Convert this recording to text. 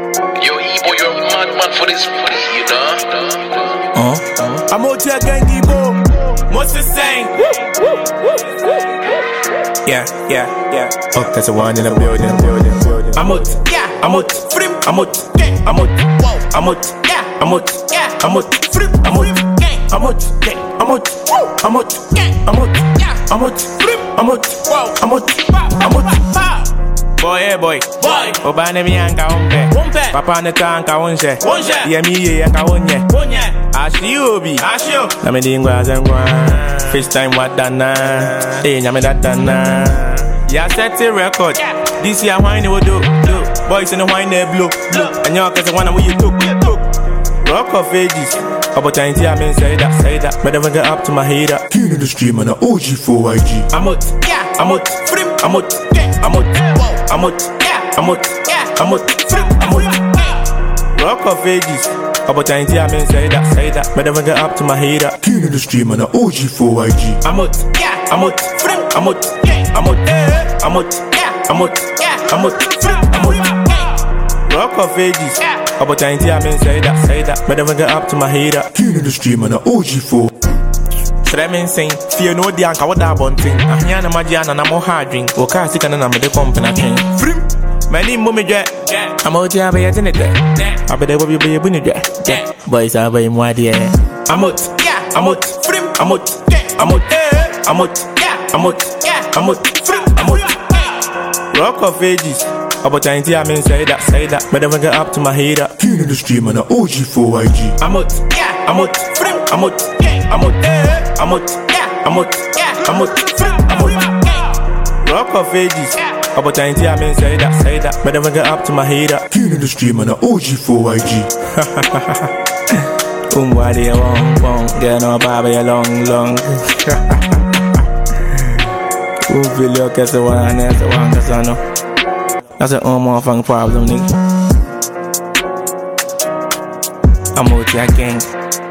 Yo, Ebo, you're a madman for this money, you know? I'm out here gang Ebo. What's the saying? Yeah. Oh, that's the one in the building. I'm out, I'm out, I'm out, I'm out, I'm out, I'm out, I'm out, I'm out, I'm out, I'm out, I'm out, I'm out, I'm out. Boy. Oba ne mi anka umpe. Papa ne tanka unche. Ye mi ye anka unye. Ashi obi. Na me dingwa zengwa. FaceTime wadana. Nyame dadana. Ya set a record. This year wine we do. Boys in the wine they blow. And y'all cause the one where you took. Rock of ages. About time I mean say that. But never get up to my header. King of the stream and an OG for IG. I'm out. I'm out. I'm out. I'm out. I'm out. I'm out. I'm out. Rock of ages. About time I mean say that. But never get up to my header. King of the stream and an OG for IG. I'm out. I'm out. I'm out. I'm out. I'm out. I'm out. I'm out. Rock of ages. About time I mean say that. But never get up to my header. King of the stream and an OG for. Tremin sing, fear no the anka wada bunting. Ahiana Magiana na mo hard drink. Oka sika na me de pump na train. Frim, many mummy jet. I'm out here by a dinner. I bet they will be a bunny jet. Boys are very more dear. I'm out, I'm out, frim, I'm out, I'm out, I'm out, I'm out, I'm out, frim, I'm out. Rock of ages. About time I mean say that. But never get up to my header. King of the stream and an OG for IG. I'm out, I'm out, frim, I'm out, I'm out, I'm out, I'm out, I'm out, I'm out. Rock of ages. About time I mean say that. But never get up to my header. King of the stream and an OG for IG. Wadi a wong, get no baby a long. Feel your case the one and the one cause I know. That's an motherfucking problem, nigga. I'm out here gang.